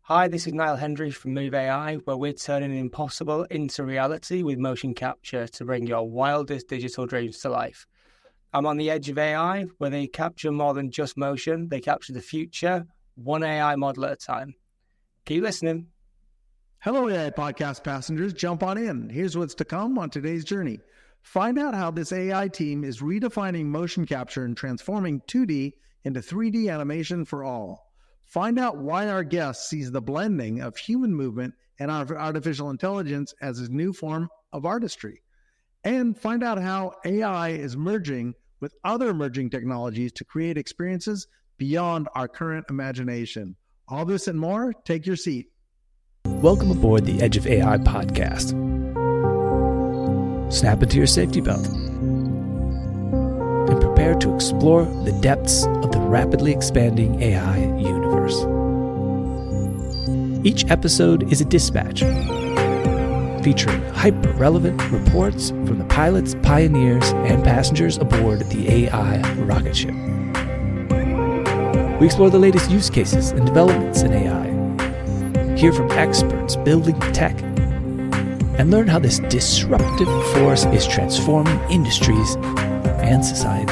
Hi, this is Niall Hendry from Move AI, where we're turning the impossible into reality with motion capture to bring your wildest digital dreams to life. I'm on the edge of AI, where they capture more than just motion. They capture the future, one AI model at a time. Keep listening. Hello, AI podcast passengers. Jump on in. Here's what's to come on today's journey. Find out how this AI team is redefining motion capture and transforming 2D into 3D animation for all. Find out why our guest sees the blending of human movement and artificial intelligence as a new form of artistry. And find out how AI is merging with other emerging technologies to create experiences beyond our current imagination. All this and more, take your seat. Welcome aboard the Edge of AI podcast. Snap into your safety belt and prepare to explore the depths of the rapidly expanding AI universe. Each episode is a dispatch featuring hyper-relevant reports from the pilots, pioneers, and passengers aboard the AI rocket ship. We explore the latest use cases and developments in AI, hear from experts building tech, and learn how this disruptive force is transforming industries and society.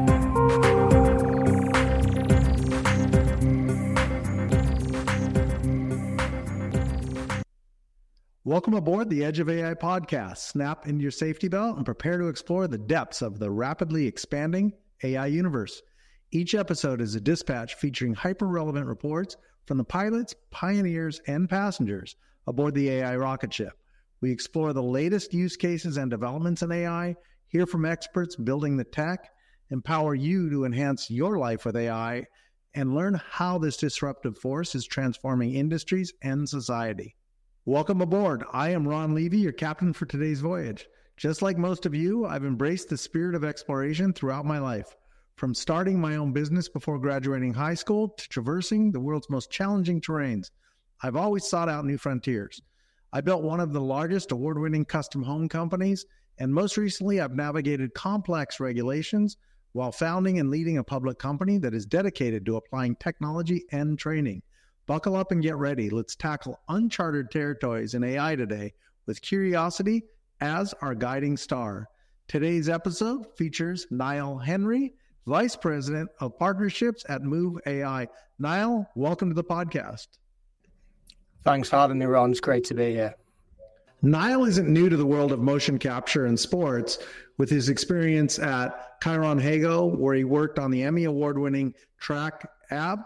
Welcome aboard the Edge of AI podcast. Snap into your safety belt and prepare to explore the depths of the rapidly expanding AI universe. Each episode is a dispatch featuring hyper-relevant reports from the pilots, pioneers, and passengers aboard the AI rocket ship. We explore the latest use cases and developments in AI, hear from experts building the tech, empower you to enhance your life with AI, and learn how this disruptive force is transforming industries and society. Welcome aboard. I am Ron Levy, your captain for today's voyage. Just like most of you, I've embraced the spirit of exploration throughout my life. From starting my own business before graduating high school to traversing the world's most challenging terrains, I've always sought out new frontiers. I built one of the largest award-winning custom home companies, and most recently I've navigated complex regulations while founding and leading a public company that is dedicated to applying technology and training. Buckle up and get ready. Let's tackle uncharted territories in AI today with curiosity as our guiding star. Today's episode features Niall Hendry, Vice President of Partnerships at Move AI. Niall, welcome to the podcast. Thanks for having me, Ron. It's great to be here. Niall isn't new to the world of motion capture and sports with his experience at Chiron Hago, where he worked on the Emmy Award-winning Track Ab,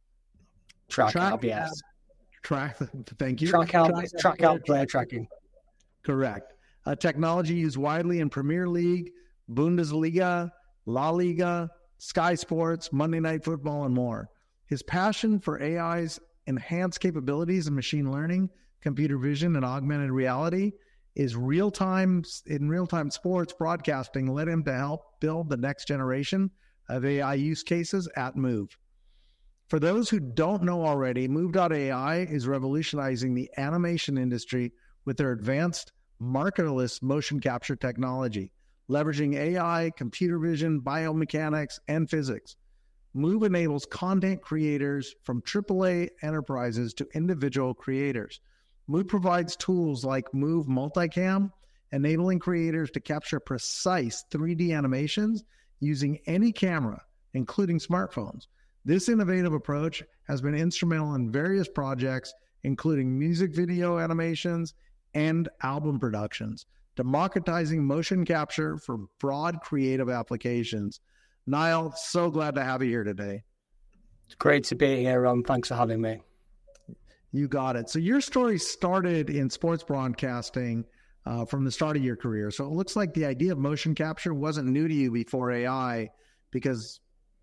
yes. Thank you. Track out player tracking. Correct. A technology used widely in Premier League, Bundesliga, La Liga, Sky Sports, Monday Night Football, and more. His passion for AI's enhanced capabilities in machine learning, computer vision, and augmented reality is real-time sports broadcasting led him to help build the next generation of AI use cases at Move. For those who don't know already, Move.ai is revolutionizing the animation industry with their advanced markerless motion capture technology, leveraging AI, computer vision, biomechanics, and physics. Move enables content creators from AAA enterprises to individual creators. Move provides tools like Move Multicam, enabling creators to capture precise 3D animations using any camera, including smartphones. This innovative approach has been instrumental in various projects, including music video animations and album productions, democratizing motion capture for broad creative applications. Niall, so glad to have you here today. It's great to be here, Ron. Thanks for having me. You got it. So your story started in sports broadcasting from the start of your career. So it looks like the idea of motion capture wasn't new to you before AI, because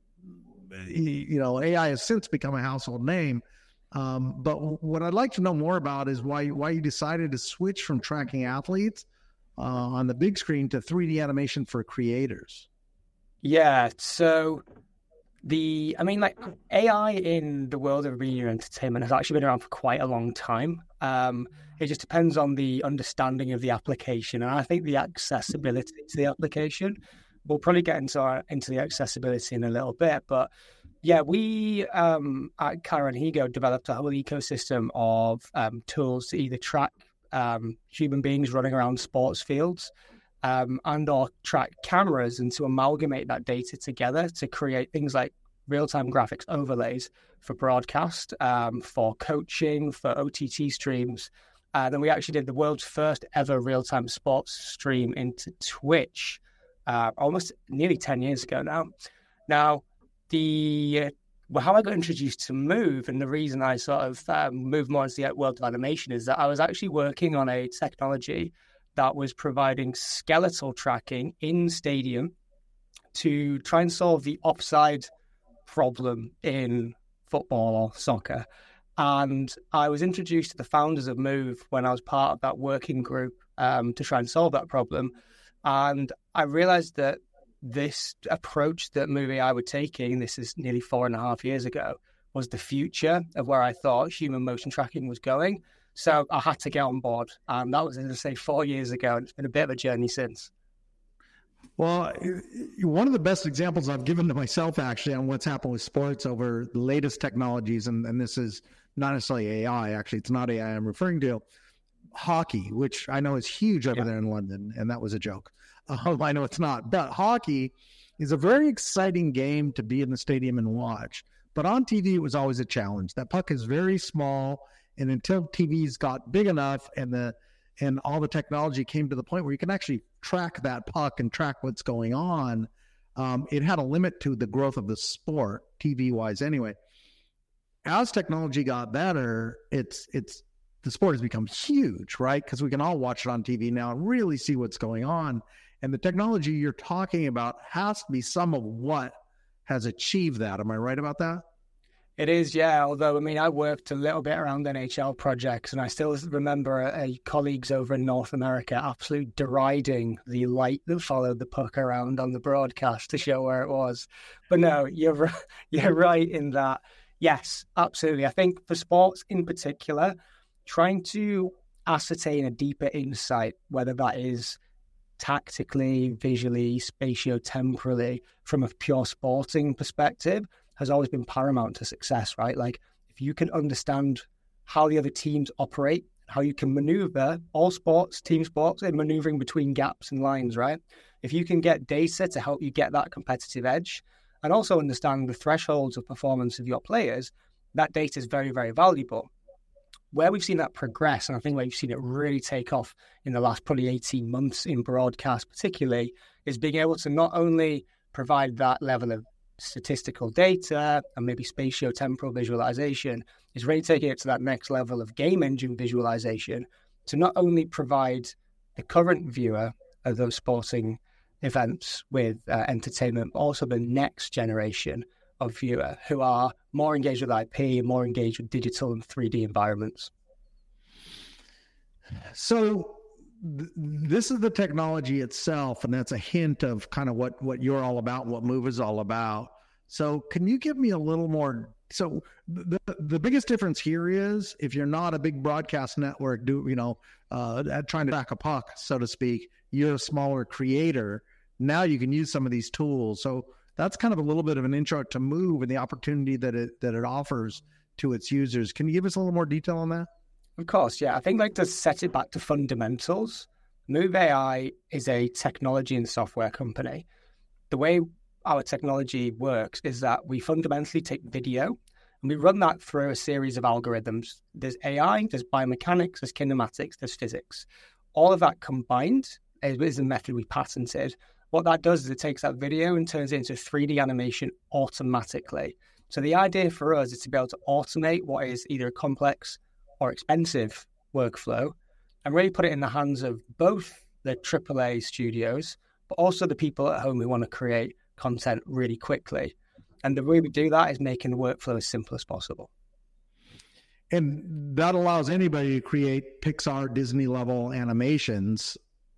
AI has since become a household name. But what I'd like to know more about is why you decided to switch from tracking athletes on the big screen to 3D animation for creators. Yeah, so AI in the world of media entertainment has actually been around for quite a long time. It just depends on the understanding of the application, and I think the accessibility to the application. We'll probably get into the accessibility in a little bit, but Yeah, we at Karanhigo developed a whole ecosystem of tools to either track human beings running around sports fields and or track cameras, and to amalgamate that data together to create things like real-time graphics overlays for broadcast, for coaching, for OTT streams. Then we actually did the world's first ever real-time sports stream into Twitch almost nearly 10 years ago now. Now, how I got introduced to Move, and the reason I sort of moved more into the world of animation, is that I was actually working on a technology that was providing skeletal tracking in stadium to try and solve the offside problem in football or soccer. And I was introduced to the founders of Move when I was part of that working group to try and solve that problem. And I realized that this approach that Move AI were taking, this is nearly 4.5 years ago, was the future of where I thought human motion tracking was going. So I had to get on board. And that was, as I say, 4 years ago. And it's been a bit of a journey since. Well, one of the best examples I've given to myself, actually, on what's happened with sports over the latest technologies, and this is not necessarily AI, actually, it's not AI I'm referring to, hockey, which I know is huge over there in London, and that was a joke. I know it's not, but hockey is a very exciting game to be in the stadium and watch. But on TV, it was always a challenge. That puck is very small, and until TVs got big enough and all the technology came to the point where you can actually track that puck and track what's going on, it had a limit to the growth of the sport, TV-wise anyway. As technology got better, the sport has become huge, right? Because we can all watch it on TV now and really see what's going on. And the technology you're talking about has to be some of what has achieved that. Am I right about that? It is, yeah. Although, I mean, I worked a little bit around NHL projects, and I still remember colleagues over in North America absolutely deriding the light that followed the puck around on the broadcast to show where it was. But no, you're right in that. Yes, absolutely. I think for sports in particular, trying to ascertain a deeper insight, whether that is tactically, visually, spatio-temporally, from a pure sporting perspective, has always been paramount to success, right? Like, if you can understand how the other teams operate, how you can maneuver, all sports, team sports, and maneuvering between gaps and lines, right? If you can get data to help you get that competitive edge, and also understand the thresholds of performance of your players, that data is very, very valuable. Where we've seen that progress, and I think where you've seen it really take off in the last probably 18 months in broadcast particularly, is being able to not only provide that level of statistical data and maybe spatio-temporal visualization, is really taking it to that next level of game engine visualization to not only provide the current viewer of those sporting events with entertainment, but also the next generation of viewer who are more engaged with IP, more engaged with digital and 3D environments. So this is the technology itself, and that's a hint of kind of what you're all about, what Move is all about. So can you give me a little more? So the biggest difference here is if you're not a big broadcast network, trying to track a puck, so to speak, you're a smaller creator. Now you can use some of these tools. So that's kind of a little bit of an intro to Move and the opportunity that it offers to its users. Can you give us a little more detail on that? Of course, yeah. I think to set it back to fundamentals, Move AI is a technology and software company. The way our technology works is that we fundamentally take video and we run that through a series of algorithms. There's AI, there's biomechanics, there's kinematics, there's physics. All of that combined is a method we patented. What that does is it takes that video and turns it into 3D animation automatically. So the idea for us is to be able to automate what is either a complex or expensive workflow and really put it in the hands of both the AAA studios, but also the people at home who want to create content really quickly. And the way we do that is making the workflow as simple as possible. And that allows anybody to create Pixar, Disney level animations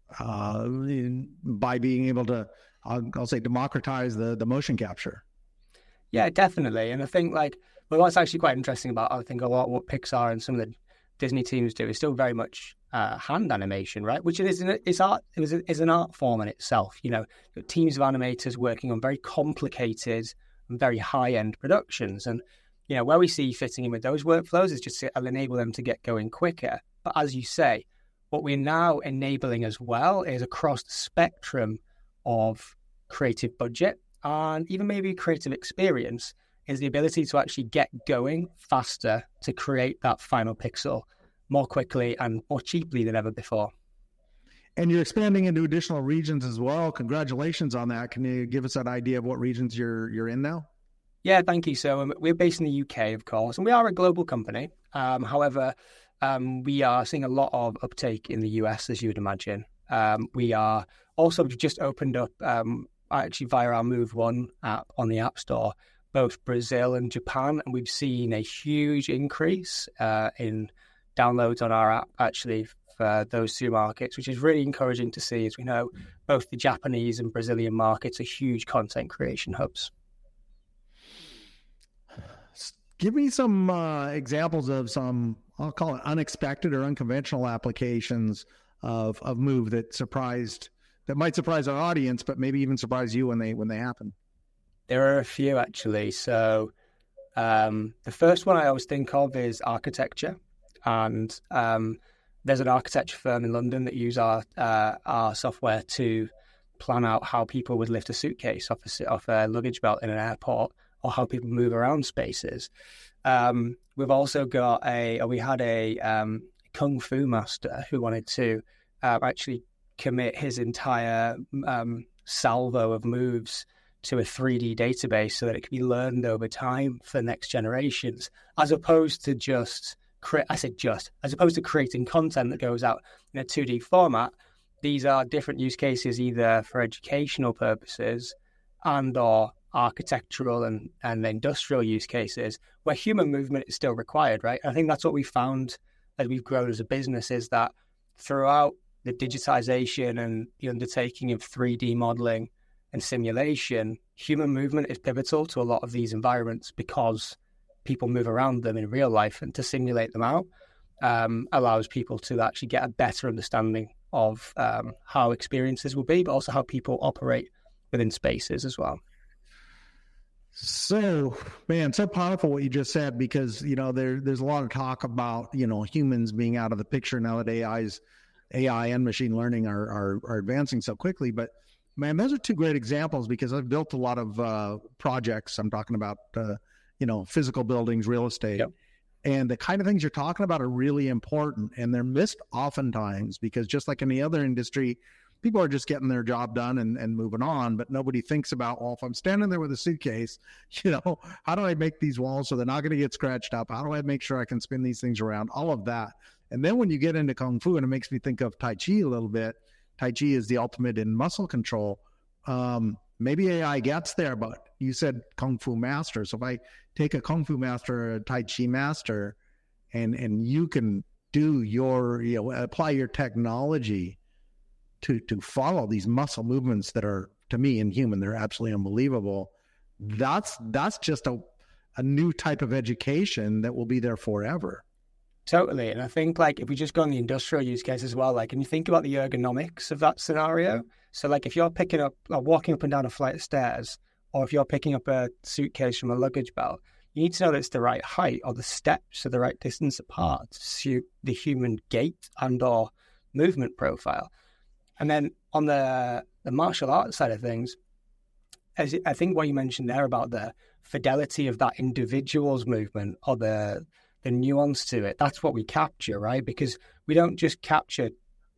by being able to, I'll say, democratize the motion capture. Yeah, definitely. And I think what's actually quite interesting about, I think, a lot of what Pixar and some of the Disney teams do is still very much hand animation, right? Which is an art form in itself. Teams of animators working on very complicated and very high-end productions. And, where we see fitting in with those workflows is just it'll enable them to get going quicker. But as you say, what we're now enabling as well is across the spectrum of creative budget and even maybe creative experience is the ability to actually get going faster to create that final pixel more quickly and more cheaply than ever before. And you're expanding into additional regions as well. Congratulations on that. Can you give us an idea of what regions you're in now? Yeah, thank you. So we're based in the UK, of course, and we are a global company. However, we are seeing a lot of uptake in the US, as you would imagine. We are also just opened up, actually via our Move One app on the App Store, both Brazil and Japan, and we've seen a huge increase in downloads on our app, actually, for those two markets, which is really encouraging to see. As we know, both the Japanese and Brazilian markets are huge content creation hubs. Give me some examples of some, I'll call it unexpected or unconventional applications of Move that might surprise our audience, but maybe even surprise you when they happen. There are a few, actually. So the first one I always think of is architecture. And there's an architecture firm in London that use our software to plan out how people would lift a suitcase off a luggage belt in an airport, or how people move around spaces. We've also got we had a Kung Fu master who wanted to actually commit his entire salvo of moves to a 3D database so that it can be learned over time for the next generations, as opposed to creating content that goes out in a 2D format. These are different use cases, either for educational purposes and or architectural and industrial use cases where human movement is still required, right? I think that's what we found as we've grown as a business, is that throughout the digitization and the undertaking of 3D modeling and simulation, human movement is pivotal to a lot of these environments because people move around them in real life, and to simulate them out allows people to actually get a better understanding of how experiences will be, but also how people operate within spaces as well. So, man, so powerful what you just said, because, there's a lot of talk about, humans being out of the picture now that AI and machine learning are advancing so quickly. But, man, those are two great examples, because I've built a lot of projects. I'm talking about, physical buildings, real estate. Yep. And the kind of things you're talking about are really important, and they're missed oftentimes, because just like any other industry, people are just getting their job done and moving on, but nobody thinks about, well, if I'm standing there with a suitcase, how do I make these walls so they're not going to get scratched up? How do I make sure I can spin these things around? All of that. And then when you get into Kung Fu, and it makes me think of Tai Chi a little bit, Tai Chi is the ultimate in muscle control. Maybe AI gets there, but you said Kung Fu master. So if I take a Kung Fu master or a Tai Chi master, and you can do apply your technology to follow these muscle movements that are, to me, inhuman. They're absolutely unbelievable. That's just a new type of education that will be there forever. Totally. And I think, if we just go on the industrial use case as well, and you think about the ergonomics of that scenario. So if you're picking up or walking up and down a flight of stairs, or if you're picking up a suitcase from a luggage belt, you need to know that it's the right height, or the steps are the right distance apart to suit the human gait and or movement profile. And then on the martial arts side of things, I think what you mentioned there about the fidelity of that individual's movement, or the nuance to it, that's what we capture, right? Because we don't just capture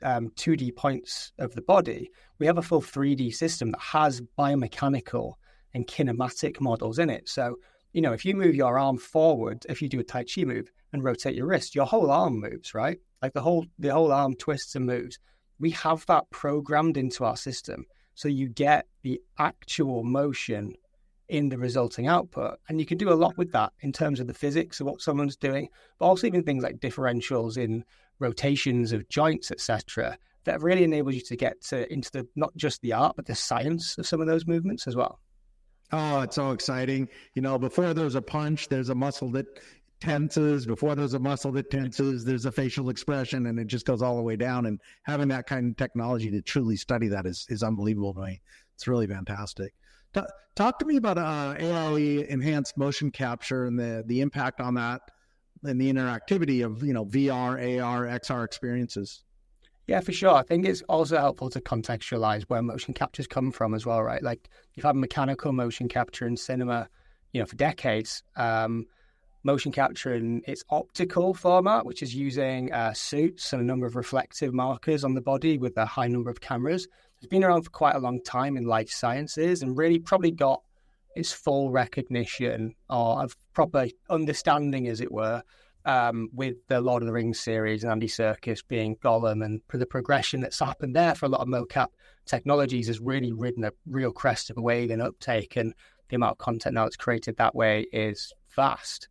2D points of the body. We have a full 3D system that has biomechanical and kinematic models in it. So, if you move your arm forward, if you do a Tai Chi move and rotate your wrist, your whole arm moves, right? The whole arm twists and moves. We have that programmed into our system. So you get the actual motion in the resulting output. And you can do a lot with that in terms of the physics of what someone's doing, but also even things like differentials in rotations of joints, etc., that really enables you to get into the not just the art, but the science of some of those movements as well. Oh, it's so exciting. Before there's a punch, there's a muscle that tenses. Before there's a muscle that tenses, there's a facial expression, and it just goes all the way down. And having that kind of technology to truly study that is unbelievable to me. It's really fantastic. Talk to me about AI enhanced motion capture and the impact on that and the interactivity of VR, AR, XR experiences. Yeah, for sure. I think it's also helpful to contextualize where motion capture's come from as well, right? Like you've had mechanical motion capture in cinema, for decades. Motion capture in its optical format, which is using suits and a number of reflective markers on the body with a high number of cameras. It's been around for quite a long time in life sciences and really probably got its full recognition or of proper understanding, as it were, with the Lord of the Rings series and Andy Serkis being Gollum, and the progression that's happened there for a lot of mocap technologies has really ridden a real crest of a wave in uptake, and the amount of content now that's created that way is vast.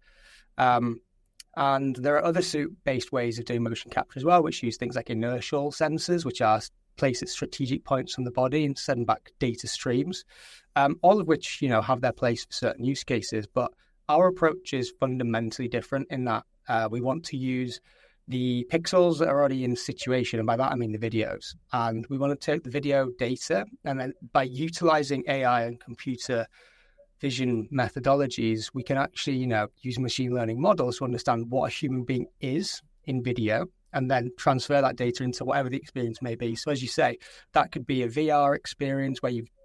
And there are other suit-based ways of doing motion capture as well, which use things like inertial sensors, which are placed at strategic points on the body and send back data streams, all of which, have their place for certain use cases. But our approach is fundamentally different in that we want to use the pixels that are already in situation, and by that I mean the videos. And we want to take the video data, and then by utilizing AI and computer vision methodologies, we can actually, use machine learning models to understand what a human being is in video, and then transfer that data into whatever the experience may be. So as you say, that could be a VR experience where you've,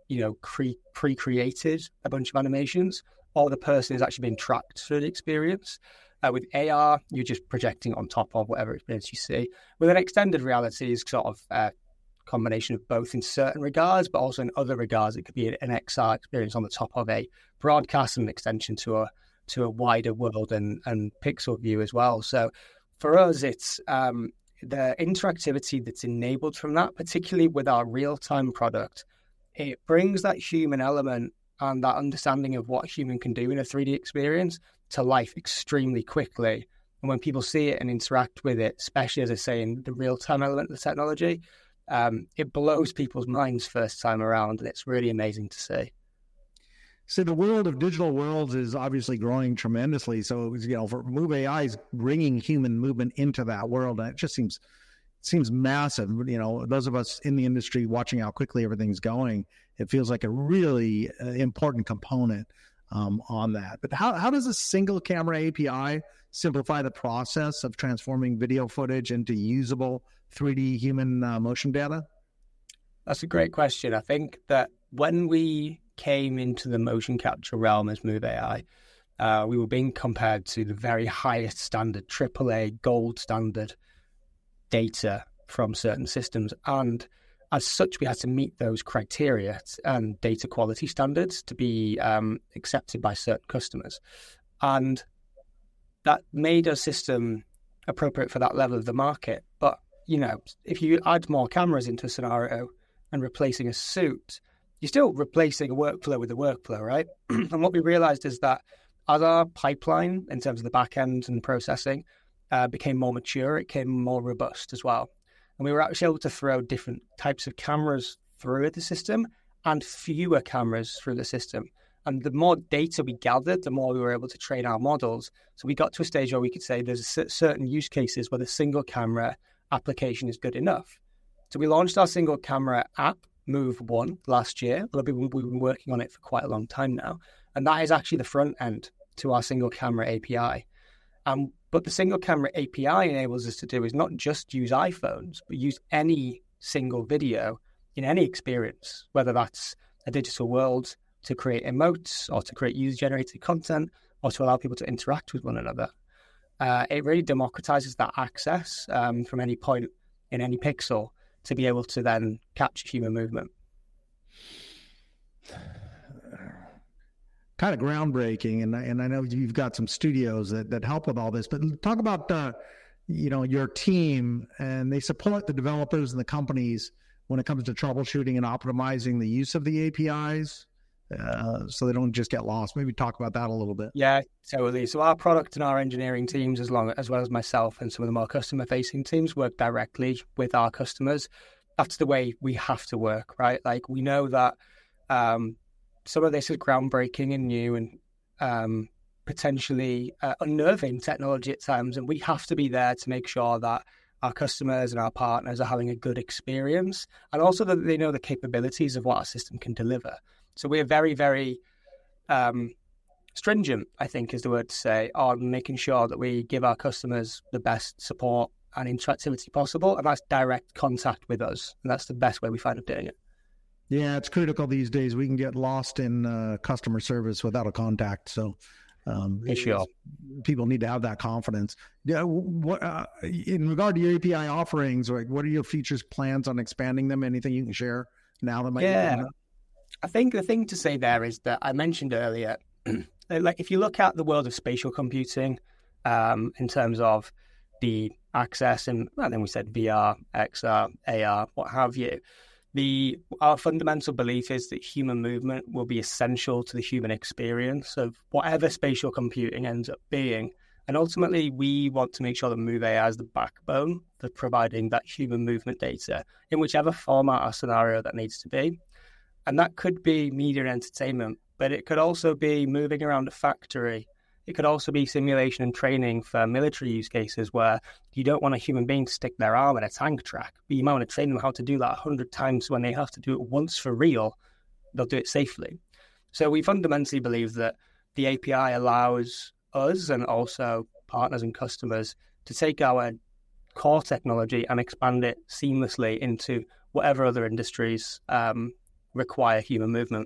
pre-created a bunch of animations, or the person is actually being tracked through the experience. With AR, you're just projecting on top of whatever experience you see. With an extended reality is sort of a combination of both in certain regards, but also in other regards, it could be an XR experience on the top of a broadcast and an extension to a wider world and pixel view as well. So for us, it's the interactivity that's enabled from that, particularly with our real-time product. It brings that human element and that understanding of what a human can do in a 3D experience to life extremely quickly. And when people see it and interact with it, especially, as I say, in the real-time element of the technology, it blows people's minds first time around, and it's really amazing to see. So the world of digital worlds is obviously growing tremendously. So, for Move AI is bringing human movement into that world, and it just seems massive. Those of us in the industry watching how quickly everything's going, it feels like a really important component on that. But how does a single camera API simplify the process of transforming video footage into usable 3D human motion data? That's a great question. I think that when we came into the motion capture realm as Move AI, we were being compared to the very highest standard, AAA gold standard data from certain systems. And as such, we had to meet those criteria and data quality standards to be accepted by certain customers. And that made our system appropriate for that level of the market. But, if you add more cameras into a scenario and replacing a suit, you're still replacing a workflow with a workflow, right? And what we realized is that as our pipeline, in terms of the back end and processing, became more mature, it became more robust as well. And we were actually able to throw different types of cameras through the system and fewer cameras through the system. And the more data we gathered, the more we were able to train our models. So we got to a stage where we could say there's certain use cases where the single camera application is good enough. So we launched our single camera app, Move One, last year. We've been working on it for quite a long time now. And that is actually the front end to our single camera API. But the single camera API enables us to do is not just use iPhones, but use any single video in any experience, whether that's a digital world to create emotes or to create user-generated content or to allow people to interact with one another. It really democratizes that access from any point in any pixel to be able to then capture human movement. Kind of groundbreaking, and I know you've got some studios that help with all this, but talk about your team, and they support the developers and the companies when it comes to troubleshooting and optimizing the use of the APIs, so they don't just get lost. Maybe talk about that a little bit. Yeah, totally. So our product and our engineering teams, as well as myself and some of the more customer-facing teams, work directly with our customers. That's the way we have to work, right? Like, we know that some of this is groundbreaking and new and potentially unnerving technology at times, and we have to be there to make sure that our customers and our partners are having a good experience, and also that they know the capabilities of what our system can deliver. So we're very, very stringent, I think is the word to say, on making sure that we give our customers the best support and interactivity possible, and that's direct contact with us, and that's the best way we find of doing it. Yeah, it's critical these days. We can get lost in customer service without a contact, so sure. People need to have that confidence. Yeah, what in regard to your API offerings, like what are your features, plans on expanding them? Anything you can share now that might be coming up? I think the thing to say there is that I mentioned earlier, like if you look at the world of spatial computing, in terms of the access, and then we said VR, XR, AR, what have you. Our fundamental belief is that human movement will be essential to the human experience of whatever spatial computing ends up being. And ultimately, we want to make sure that Move AI is the backbone for providing that human movement data in whichever format or scenario that needs to be. And that could be media and entertainment, but it could also be moving around a factory. It could also be simulation and training for military use cases where you don't want a human being to stick their arm in a tank track, but you might want to train them how to do that 100 times. When they have to do it once for real, they'll do it safely. So we fundamentally believe that the API allows us and also partners and customers to take our core technology and expand it seamlessly into whatever other industries require human movement.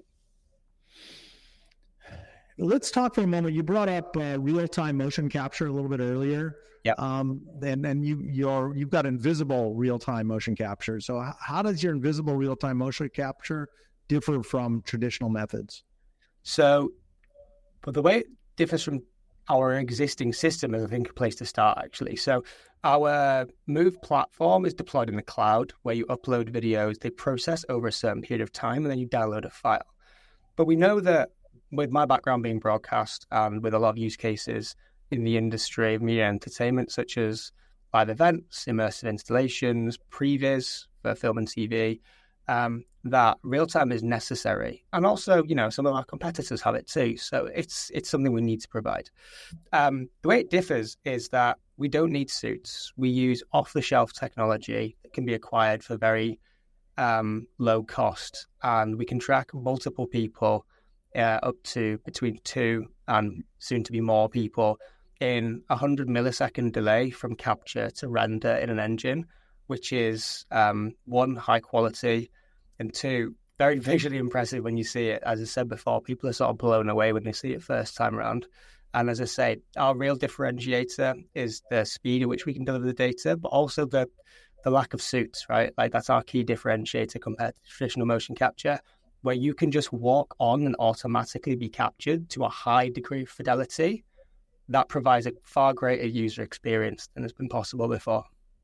Let's talk for a moment. You brought up real-time motion capture a little bit earlier. Yeah. And you've got invisible real-time motion capture. So how does your invisible real-time motion capture differ from traditional methods? So, but the way it differs from our existing system is, I think, a place to start, actually. So our Move platform is deployed in the cloud where you upload videos, they process over a certain period of time, and then you download a file. But we know that with my background being broadcast and with a lot of use cases in the industry of media entertainment, such as live events, immersive installations, previs for film and TV, that real-time is necessary. And also, some of our competitors have it too. So it's something we need to provide. The way it differs is that we don't need suits. We use off-the-shelf technology that can be acquired for very low cost. And we can track multiple people up to between 2 and soon to be more people in 100 millisecond delay from capture to render in an engine, which is 1, high quality, and 2, very visually impressive when you see it. As I said before, people are sort of blown away when they see it first time around. And as I say, our real differentiator is the speed at which we can deliver the data, but also the lack of suits, right? Like that's our key differentiator compared to traditional motion capture, where you can just walk on and automatically be captured to a high degree of fidelity. That provides a far greater user experience than has been possible before.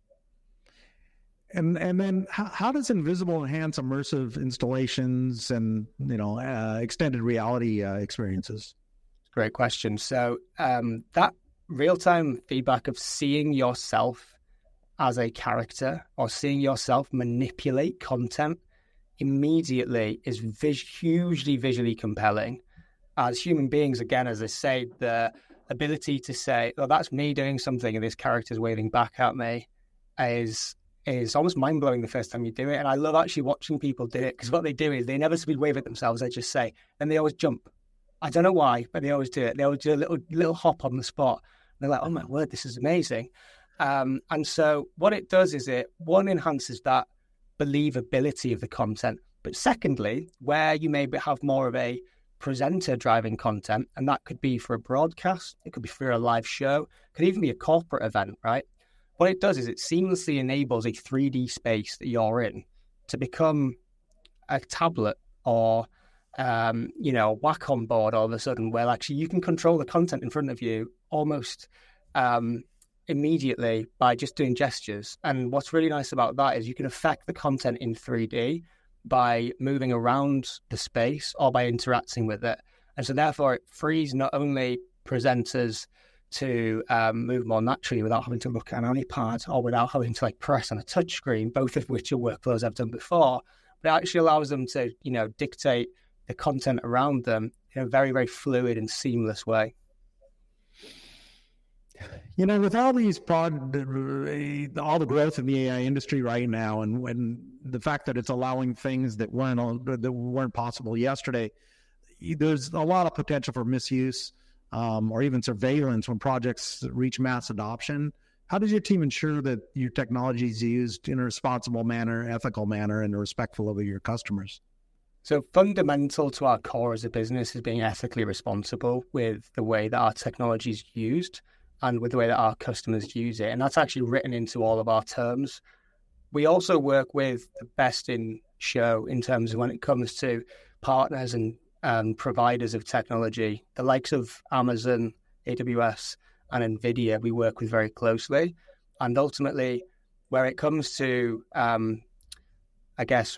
And then how does Invisible enhance immersive installations and extended reality experiences? Great question. So that real-time feedback of seeing yourself as a character or seeing yourself manipulate content immediately is hugely visually compelling. As human beings, again, as I say, the ability to say, "Oh, that's me doing something, and this character's waving back at me," is almost mind-blowing the first time you do it. And I love actually watching people do it, because what they do is they never wave at themselves. They just say, and they always jump. I don't know why, but they always do it. They always do a little hop on the spot. And they're like, "Oh my word, this is amazing." And so what it does is it, one, enhances that believability of the content. But secondly, where you maybe have more of a presenter driving content, and that could be for a broadcast, it could be for a live show, it could even be a corporate event, right? What it does is it seamlessly enables a 3D space that you're in to become a tablet or, a Wacom board all of a sudden, where actually you can control the content in front of you almost immediately by just doing gestures. And what's really nice about that is you can affect the content in 3D by moving around the space or by interacting with it. And so therefore it frees not only presenters to move more naturally without having to look at an iPad or without having to press on a touchscreen, both of which are workflows I've done before, but it actually allows them to, dictate the content around them in a very, very fluid and seamless way. With all these all the growth in the AI industry right now, and when the fact that it's allowing things that weren't possible yesterday, there's a lot of potential for misuse or even surveillance when projects reach mass adoption. How does your team ensure that your technology is used in a responsible manner, ethical manner, and respectful of your customers? So fundamental to our core as a business is being ethically responsible with the way that our technology is used and with the way that our customers use it. And that's actually written into all of our terms. We also work with the best in show in terms of when it comes to partners and providers of technology, the likes of Amazon, AWS, and NVIDIA we work with very closely. And ultimately, where it comes to, items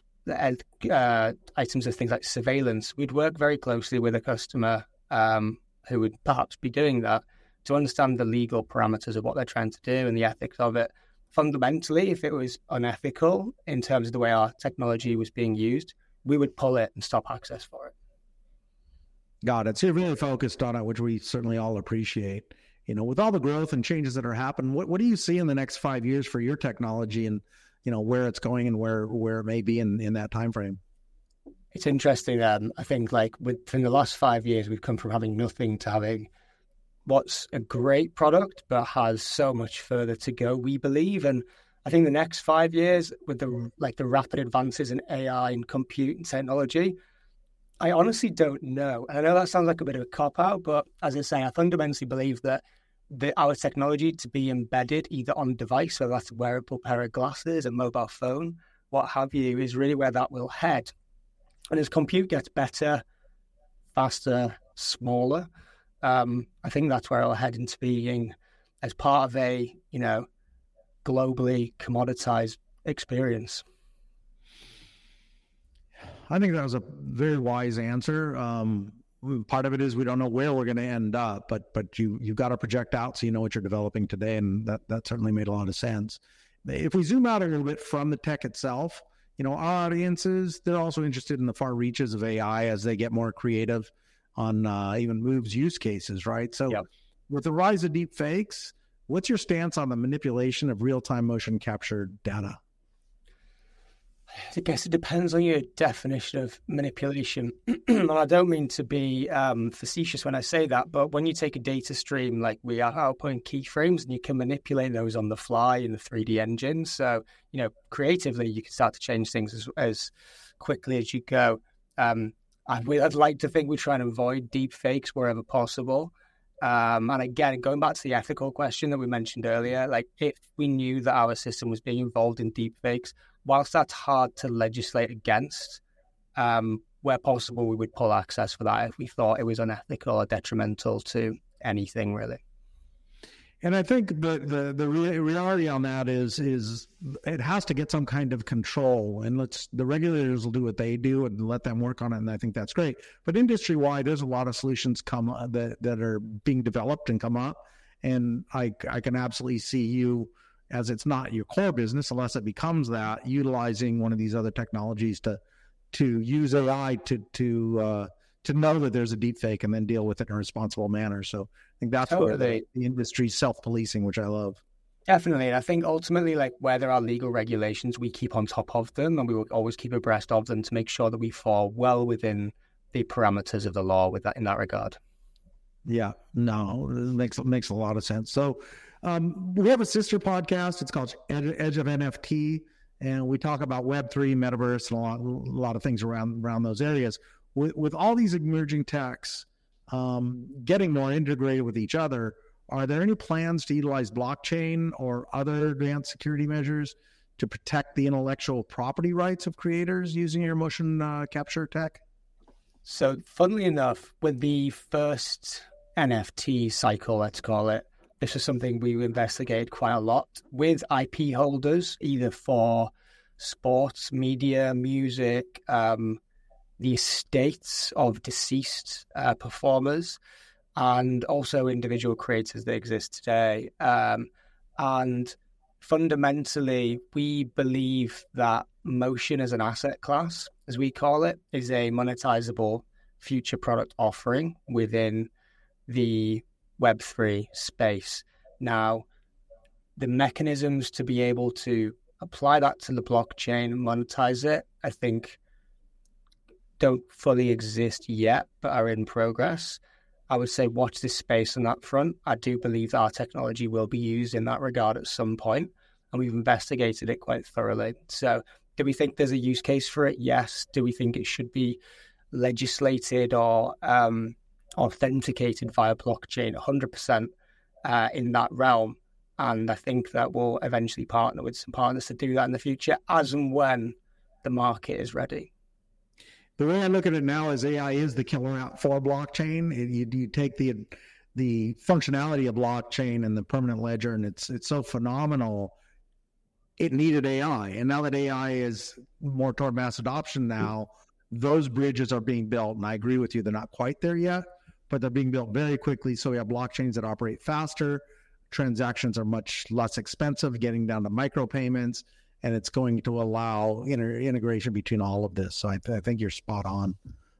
of things like surveillance, we'd work very closely with a customer who would perhaps be doing that to understand the legal parameters of what they're trying to do and the ethics of it. Fundamentally, if it was unethical in terms of the way our technology was being used, we would pull it and stop access for it. Got it. So you're really focused on it, which we certainly all appreciate. With all the growth and changes that are happening, what do you see in the next 5 years for your technology and, where it's going and where it may be in that time frame? It's interesting. I think within the last 5 years, we've come from having nothing to having what's a great product, but has so much further to go, we believe. And I think the next 5 years with the rapid advances in AI and compute and technology, I honestly don't know. And I know that sounds like a bit of a cop-out, but as I say, I fundamentally believe that our technology to be embedded either on device, whether that's a wearable pair of glasses, a mobile phone, what have you, is really where that will head. And as compute gets better, faster, smaller, I think that's where it'll head into being as part of a, globally commoditized experience. I think that was a very wise answer. Part of it is we don't know where we're going to end up, but you've got to project out so you know what you're developing today, and that certainly made a lot of sense. If we zoom out a little bit from the tech itself, our audiences, they're also interested in the far reaches of AI as they get more creative on even moves use cases, right? So With the rise of deep fakes, what's your stance on the manipulation of real-time motion capture data? I guess it depends on your definition of manipulation. And I don't mean to be facetious when I say that, but when you take a data stream, like we are outputting keyframes, and you can manipulate those on the fly in the 3D engine. So, creatively, you can start to change things as quickly as you go. I'd like to think we try and avoid deep fakes wherever possible. And again, going back to the ethical question that we mentioned earlier, if we knew that our system was being involved in deep fakes, whilst that's hard to legislate against, where possible, we would pull access for that if we thought it was unethical or detrimental to anything, really. And I think the reality on that is it has to get some kind of control, and the regulators will do what they do and let them work on it, and I think that's great. But industry-wide, there's a lot of solutions that are being developed and come up, and I can absolutely see you, as it's not your core business unless it becomes that, utilizing one of these other technologies to use AI to know that there's a deep fake and then deal with it in a responsible manner. So I think that's where the industry's self-policing, which I love. Definitely. And I think ultimately, where there are legal regulations, we keep on top of them, and we will always keep abreast of them to make sure that we fall well within the parameters of the law in that regard. Yeah, no, it makes a lot of sense. So we have a sister podcast. It's called Edge of NFT, and we talk about Web3, metaverse, and a lot of things around those areas. With all these emerging techs getting more integrated with each other, are there any plans to utilize blockchain or other advanced security measures to protect the intellectual property rights of creators using your motion capture tech? So, funnily enough, with the first NFT cycle, let's call it, this is something we investigated quite a lot with IP holders, either for sports, media, music, the estates of deceased performers, and also individual creators that exist today. And fundamentally, we believe that motion as an asset class, as we call it, is a monetizable future product offering within the Web3 space. Now, the mechanisms to be able to apply that to the blockchain and monetize it, I think don't fully exist yet, but are in progress. I would say watch this space on that front. I do believe that our technology will be used in that regard at some point, and we've investigated it quite thoroughly. So do we think there's a use case for it? Yes. Do we think it should be legislated or authenticated via blockchain? 100% in that realm. And I think that we'll eventually partner with some partners to do that in the future as and when the market is ready. The way I look at it now is AI is the killer app for blockchain. You take the functionality of blockchain and the permanent ledger, and it's so phenomenal. It needed AI, and now that AI is more toward mass adoption now, those bridges are being built. And I agree with you; they're not quite there yet, but they're being built very quickly. So we have blockchains that operate faster. Transactions are much less expensive, getting down to micropayments. And it's going to allow integration between all of this. So I think you're spot on.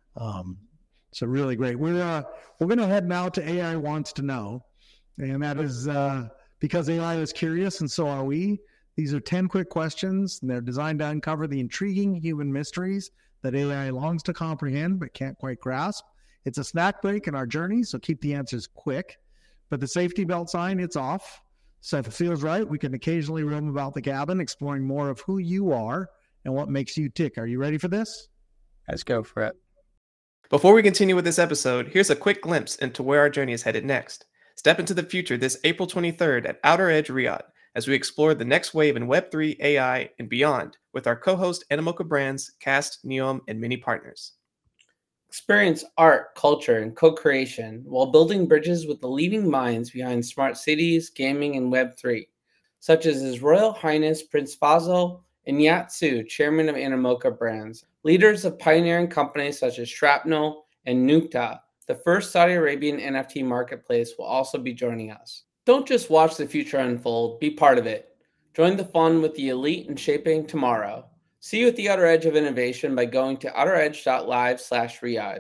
So really great. We're going to head now to AI Wants to Know. And that is because AI is curious, and so are we. These are 10 quick questions, and they're designed to uncover the intriguing human mysteries that AI longs to comprehend but can't quite grasp. It's a snack break in our journey, so keep the answers quick. But the safety belt sign, it's off. So if it feels right, we can occasionally roam about the cabin, exploring more of who you are and what makes you tick. Are you ready for this? Let's go for it. Before we continue with this episode, here's a quick glimpse into where our journey is headed next. Step into the future this April 23rd at Outer Edge Riyadh as we explore the next wave in Web3, AI, and beyond with our co-host Animoca Brands, Cast, Neom, and many partners. Experience art, culture, and co-creation while building bridges with the leading minds behind smart cities, gaming, and Web3, such as His Royal Highness Prince Faisal and Yat Su, chairman of Animoca Brands. Leaders of pioneering companies such as Shrapnel and Nukta, the first Saudi Arabian NFT marketplace, will also be joining us. Don't just watch the future unfold, be part of it. Join the fun with the elite in shaping tomorrow. See you at the Outer Edge of Innovation by going to outeredge.live/Riyadh,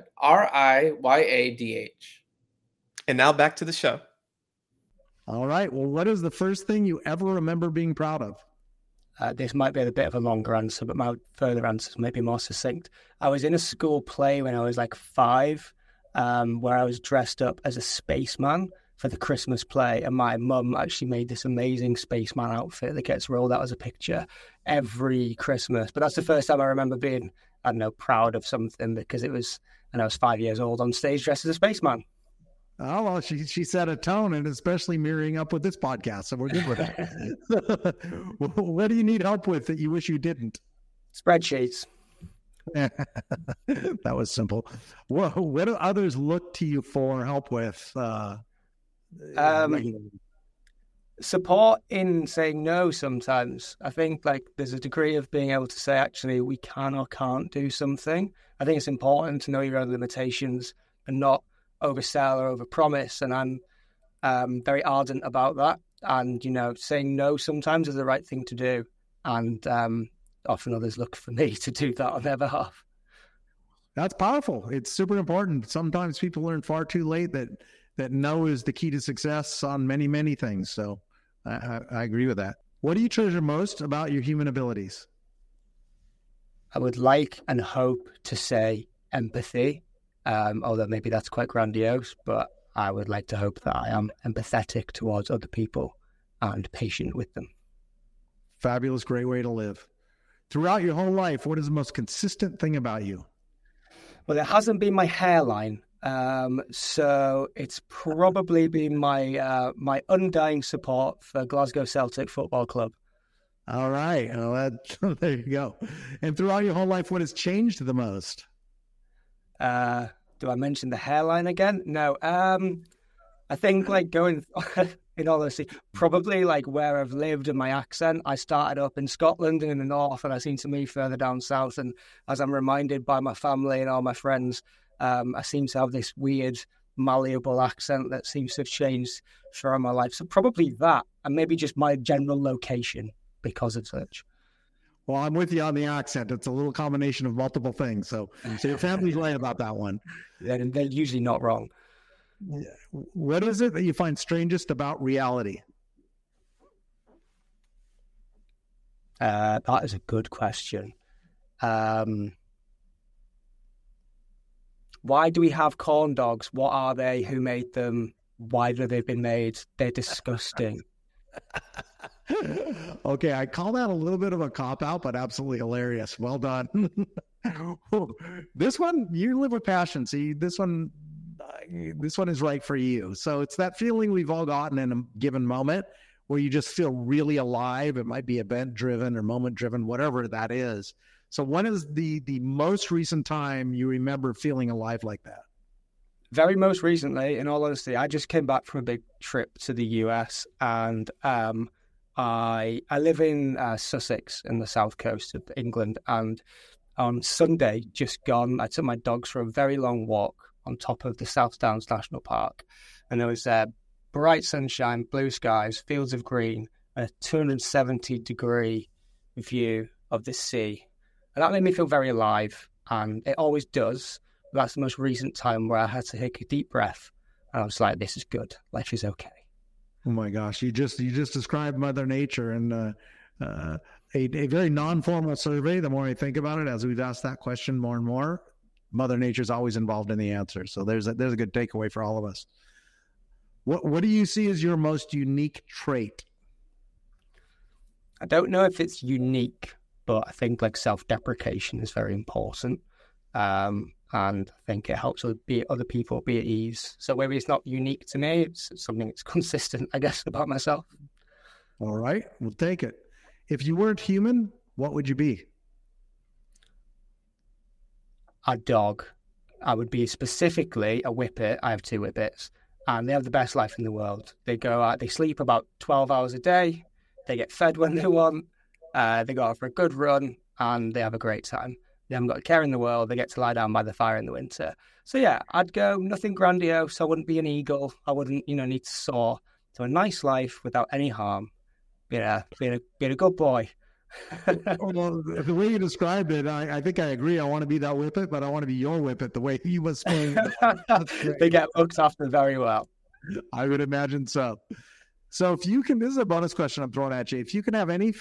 RIYADH. And now back to the show. All right. Well, what is the first thing you ever remember being proud of? This might be a bit of a longer answer, but my further answers may be more succinct. I was in a school play when I was like 5, where I was dressed up as a spaceman for the Christmas play, and my mum actually made this amazing spaceman outfit that gets rolled out as a picture every Christmas. But that's the first time I remember being, I don't know, proud of something, because it was, and I was 5 years old on stage dressed as a spaceman. Oh, well, she set a tone, and especially mirroring up with this podcast, so we're good with that. What do you need help with that you wish you didn't? Spreadsheets. That was simple. What do others look to you for help with? Support in saying no sometimes. I think like there's a degree of being able to say, actually, we can or can't do something. I think it's important to know your own limitations and not oversell or overpromise. And I'm very ardent about that. And, you know, saying no sometimes is the right thing to do. And often others look for me to do that on their behalf. That's powerful. It's super important. Sometimes people learn far too late that no is the key to success on many, many things. So I agree with that. What do you treasure most about your human abilities? I would like and hope to say empathy, although maybe that's quite grandiose, but I would like to hope that I am empathetic towards other people and patient with them. Fabulous, great way to live. Throughout your whole life, what is the most consistent thing about you? Well, it hasn't been my hairline. So it's probably been my my undying support for Glasgow Celtic Football Club. All right. Well, there you go. And throughout your whole life, what has changed the most? Do I mention the hairline again? No. I think like going, in all honesty, probably like where I've lived and my accent. I started up in Scotland and in the north, and I seem to move further down south. And as I'm reminded by my family and all my friends, I seem to have this weird, malleable accent that seems to have changed throughout my life. So probably that, and maybe just my general location because of such. Well, I'm with you on the accent. It's a little combination of multiple things. So your family's right about that one. And they're usually not wrong. What is it that you find strangest about reality? That is a good question. Why do we have corn dogs? What are they? Who made them? Why have they been made? They're disgusting. Okay, I call that a little bit of a cop-out, but absolutely hilarious. Well done. This one, you live with passion. See, this one is right for you. So it's that feeling we've all gotten in a given moment where you just feel really alive. It might be event-driven or moment-driven, whatever that is. So when is the most recent time you remember feeling alive like that? Very most recently, in all honesty, I just came back from a big trip to the US, and I live in Sussex in the south coast of England. And on Sunday, just gone, I took my dogs for a very long walk on top of the South Downs National Park, and there was bright sunshine, blue skies, fields of green, a 270-degree view of the sea. And that made me feel very alive, and it always does. But that's the most recent time where I had to take a deep breath, and I was like, this is good. Life is okay. Oh my gosh, you just described Mother Nature, and a very non-formal survey. The more I think about it, as we've asked that question more and more, Mother Nature's always involved in the answer. So there's a good takeaway for all of us. What do you see as your most unique trait? I don't know if it's unique, but I think like self-deprecation is very important. And I think it helps other people be at ease. So maybe it's not unique to me. It's something that's consistent, I guess, about myself. All right, we'll take it. If you weren't human, what would you be? A dog. I would be specifically a whippet. I have 2 whippets, and they have the best life in the world. They go out, they sleep about 12 hours a day. They get fed when they want. They go out for a good run, and they have a great time. They haven't got a care in the world. They get to lie down by the fire in the winter. So yeah, I'd go nothing grandiose. I wouldn't be an eagle. I wouldn't, need to soar. So a nice life without any harm. Being a good boy. Well, the way you described it, I think I agree. I want to be that whippet, but I want to be your whippet the way you was saying. They get looked after very well. I would imagine so. So if you can, this is a bonus question I'm throwing at you. If you can have if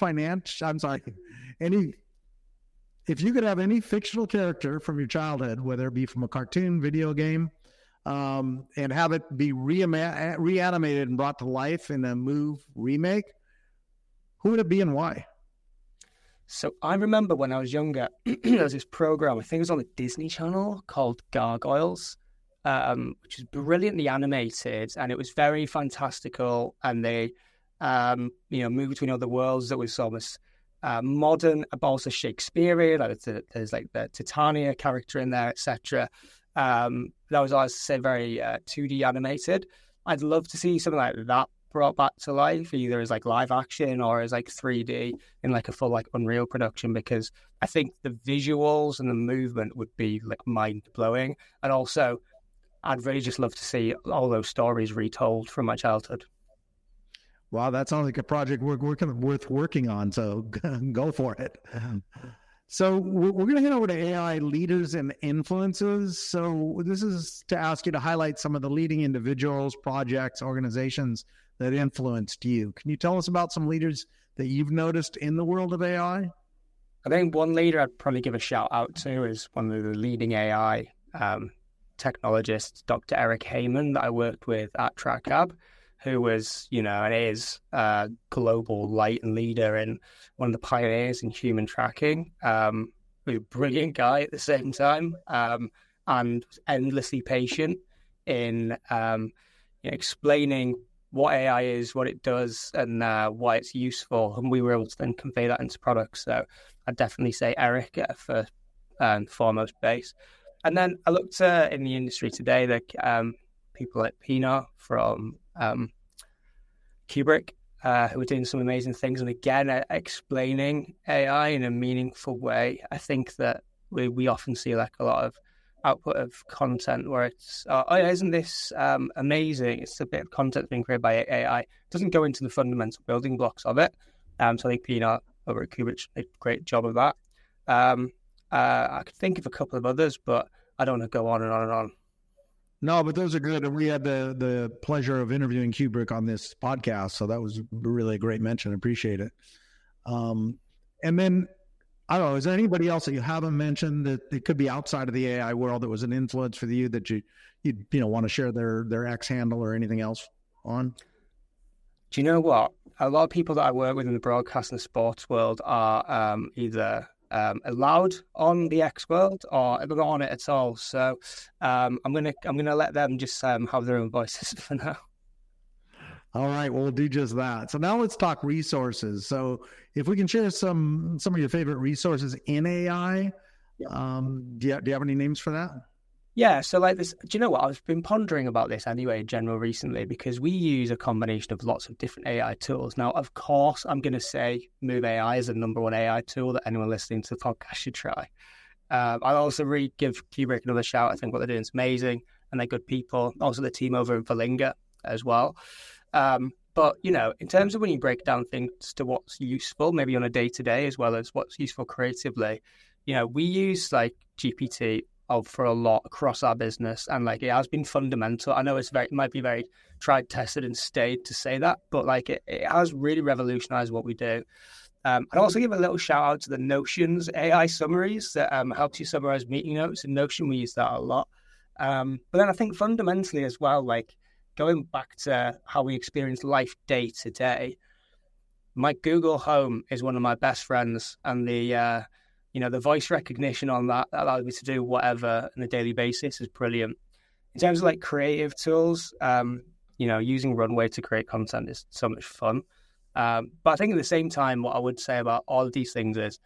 you could have any fictional character from your childhood, whether it be from a cartoon, video game, and have it be reanimated and brought to life in a remake, who would it be and why? So I remember when I was younger, there was this program, I think it was on the Disney Channel, called Gargoyles, which was brilliantly animated, and it was very fantastical. And they, moved between other worlds that was almost modern, but also Shakespearean. There's like the Titania character in there, etc. That was, I say, very 2D animated. I'd love to see something like that brought back to life, either as like live action or as like 3D in like a full like Unreal production, because I think the visuals and the movement would be like mind blowing. And also I'd really just love to see all those stories retold from my childhood. Wow, that sounds like a project worth working on. So go for it. So we're going to head over to AI leaders and influences. So this is to ask you to highlight some of the leading individuals, projects, organizations that influenced you. Can you tell us about some leaders that you've noticed in the world of AI? I think one leader I'd probably give a shout out to is one of the leading AI technologists, Dr. Eric Heyman, that I worked with at TrackCab, who was, and is a global light and leader and one of the pioneers in human tracking. A brilliant guy at the same time, and endlessly patient in explaining what AI is, what it does, and why it's useful. And we were able to then convey that into products. So I'd definitely say Eric at first and foremost base. And then I looked in the industry today, people like Pina from Kubrick, who are doing some amazing things. And again, explaining AI in a meaningful way. I think that we often see like a lot of output of content where it's, isn't this amazing? It's a bit of content being created by AI. It doesn't go into the fundamental building blocks of it. So I think Pina over at Kubrick did a great job of that. I could think of a couple of others, but I don't want to go on and on and on. No, but those are good. And we had the pleasure of interviewing Kubrick on this podcast. So that was really a great mention. Appreciate it. And then, I don't know, is there anybody else that you haven't mentioned that it could be outside of the AI world that was an influence for you that you want to share their X handle or anything else on? Do you know what? A lot of people that I work with in the broadcast and sports world are either allowed on the X world or they're not on it at all. So I'm gonna let them just have their own voices for now. All right, well, we'll do just that. So now let's talk resources. So if we can share some of your favorite resources in AI, do you have any names for that? Yeah, so like this, do you know what? I've been pondering about this anyway in general recently because we use a combination of lots of different AI tools. Now, of course, I'm going to say Move AI is the number one AI tool that anyone listening to the podcast should try. I'll also give Kubrick another shout. I think what they're doing is amazing and they're good people. Also, the team over in Valinga as well. But, you know, in terms of when you break down things to what's useful, maybe on a day-to-day as well as what's useful creatively, you know, we use like GPT for a lot across our business, and like it has been fundamental. I know it might be very tried, tested, and stayed to say that, but like it has really revolutionized what we do. I'd also give a little shout out to the Notions AI summaries that helps you summarize meeting notes. In Notion, we use that a lot. But then I think fundamentally as well, like going back to how we experience life day to day, my Google Home is one of my best friends, and the voice recognition on that allows me to do whatever on a daily basis is brilliant. In terms of like creative tools, using Runway to create content is so much fun. But I think at the same time, what I would say about all of these things is,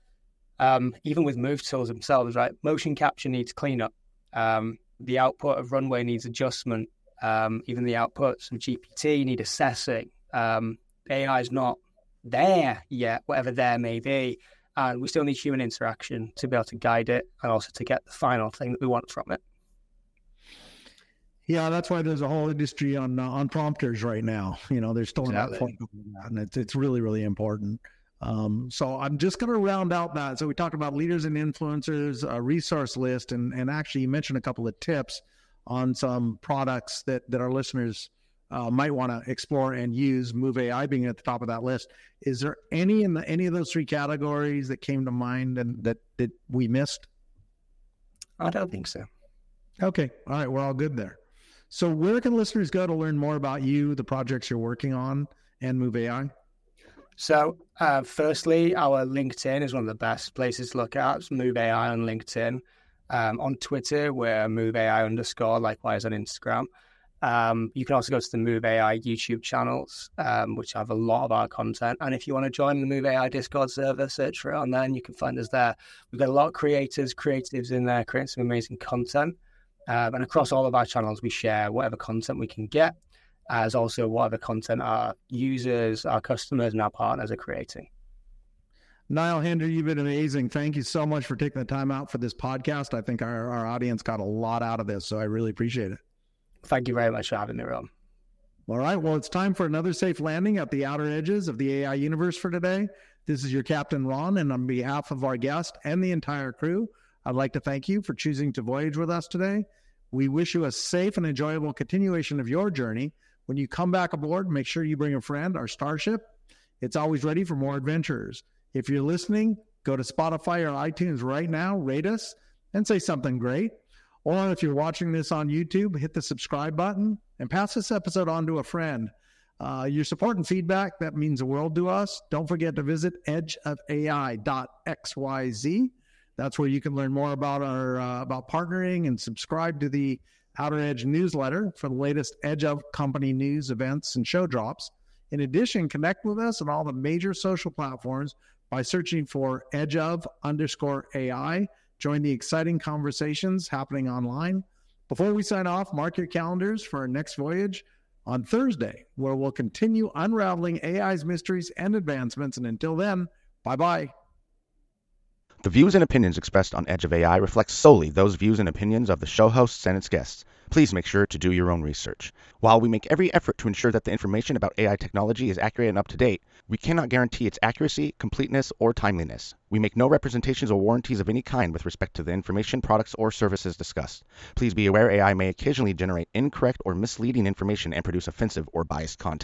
even with Move tools themselves, right? Motion capture needs cleanup. The output of Runway needs adjustment. Even the outputs of GPT need assessing. AI is not there yet, whatever there may be. And we still need human interaction to be able to guide it and also to get the final thing that we want from it. Yeah, that's why there's a whole industry on prompters right now. You know, there's still that, and it's really, really important. So I'm just going to round out that. So we talked about leaders and influencers, a resource list, and actually you mentioned a couple of tips on some products that our listeners might want to explore and use, Move AI being at the top of that list. Is there any of those three categories that came to mind and that we missed? I don't think so. Okay. All right. We're all good there. So where can listeners go to learn more about you, the projects you're working on, and Move AI? So firstly, our LinkedIn is one of the best places to look at. It's Move AI on LinkedIn. On Twitter, we're Move AI _, likewise on Instagram. You can also go to the Move AI YouTube channels, which have a lot of our content. And if you want to join the Move AI Discord server, search for it on there and you can find us there. We've got a lot of creatives in there creating some amazing content. And across all of our channels, we share whatever content we can get, as also whatever content our users, our customers, and our partners are creating. Niall Hendry, you've been amazing. Thank you so much for taking the time out for this podcast. I think our audience got a lot out of this, so I really appreciate it. Thank you very much for having me, Ron. All right. Well, it's time for another safe landing at the outer edges of the AI universe for today. This is your Captain Ron, and on behalf of our guest and the entire crew, I'd like to thank you for choosing to voyage with us today. We wish you a safe and enjoyable continuation of your journey. When you come back aboard, make sure you bring a friend. Our Starship, it's always ready for more adventures. If you're listening, go to Spotify or iTunes right now, rate us, and say something great. Or if you're watching this on YouTube, hit the subscribe button and pass this episode on to a friend. Your support and feedback, that means the world to us. Don't forget to visit edgeofai.xyz. That's where you can learn more about about partnering and subscribe to the Outer Edge newsletter for the latest Edge of company news, events, and show drops. In addition, connect with us on all the major social platforms by searching for edgeof_AI. Join the exciting conversations happening online. Before we sign off, mark your calendars for our next voyage on Thursday, where we'll continue unraveling AI's mysteries and advancements. And until then, bye-bye. The views and opinions expressed on Edge of AI reflect solely those views and opinions of the show hosts and its guests. Please make sure to do your own research. While we make every effort to ensure that the information about AI technology is accurate and up to date, we cannot guarantee its accuracy, completeness, or timeliness. We make no representations or warranties of any kind with respect to the information, products, or services discussed. Please be aware AI may occasionally generate incorrect or misleading information and produce offensive or biased content.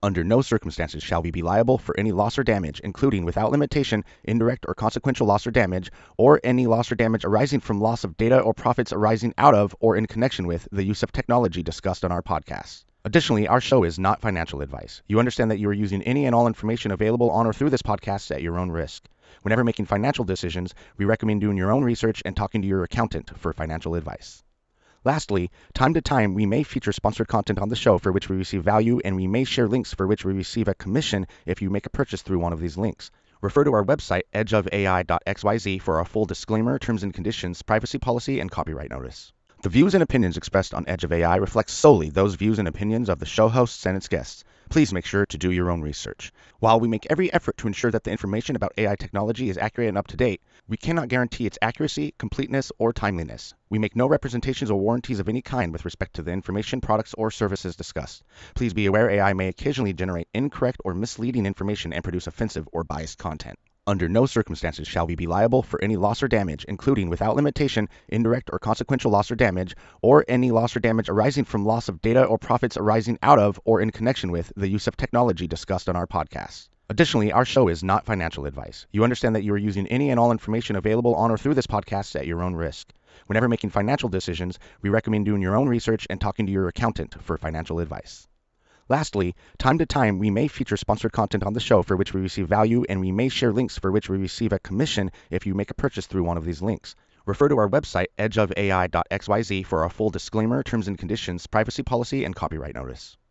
Under no circumstances shall we be liable for any loss or damage, including, without limitation, indirect or consequential loss or damage, or any loss or damage arising from loss of data or profits arising out of or in connection with the use of technology discussed on our podcast. Additionally, our show is not financial advice. You understand that you are using any and all information available on or through this podcast at your own risk. Whenever making financial decisions, we recommend doing your own research and talking to your accountant for financial advice. Lastly, time to time, we may feature sponsored content on the show for which we receive value, and we may share links for which we receive a commission if you make a purchase through one of these links. Refer to our website, edgeofai.xyz, for our full disclaimer, terms and conditions, privacy policy, and copyright notice. The views and opinions expressed on Edge of AI reflect solely those views and opinions of the show hosts and its guests. Please make sure to do your own research. While we make every effort to ensure that the information about AI technology is accurate and up to date, we cannot guarantee its accuracy, completeness, or timeliness. We make no representations or warranties of any kind with respect to the information, products, or services discussed. Please be aware AI may occasionally generate incorrect or misleading information and produce offensive or biased content. Under no circumstances shall we be liable for any loss or damage, including, without limitation, indirect or consequential loss or damage, or any loss or damage arising from loss of data or profits arising out of or in connection with the use of technology discussed on our podcast. Additionally, our show is not financial advice. You understand that you are using any and all information available on or through this podcast at your own risk. Whenever making financial decisions, we recommend doing your own research and talking to your accountant for financial advice. Lastly, time to time, we may feature sponsored content on the show for which we receive value, and we may share links for which we receive a commission if you make a purchase through one of these links. Refer to our website, edgeofai.xyz, for our full disclaimer, terms and conditions, privacy policy, and copyright notice.